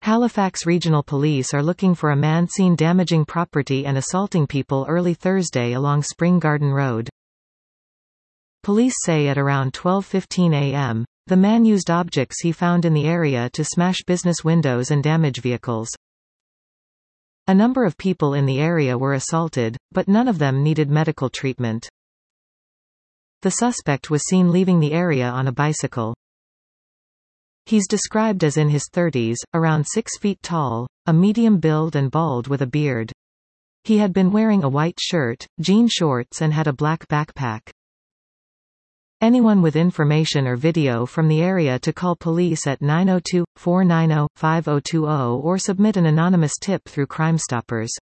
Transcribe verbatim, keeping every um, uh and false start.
Halifax Regional Police are looking for a man seen damaging property and assaulting people early Thursday along Spring Garden Road. Police say at around twelve fifteen a m, the man used objects he found in the area to smash business windows and damage vehicles. A number of people in the area were assaulted, but none of them needed medical treatment. The suspect was seen leaving the area on a bicycle. He's described as in his thirties, around six feet tall, a medium build and bald with a beard. He had been wearing a white shirt, jean shorts and had a black backpack. Anyone with information or video from the area to call police at nine oh two, four nine oh, five oh two oh or submit an anonymous tip through Crime Stoppers.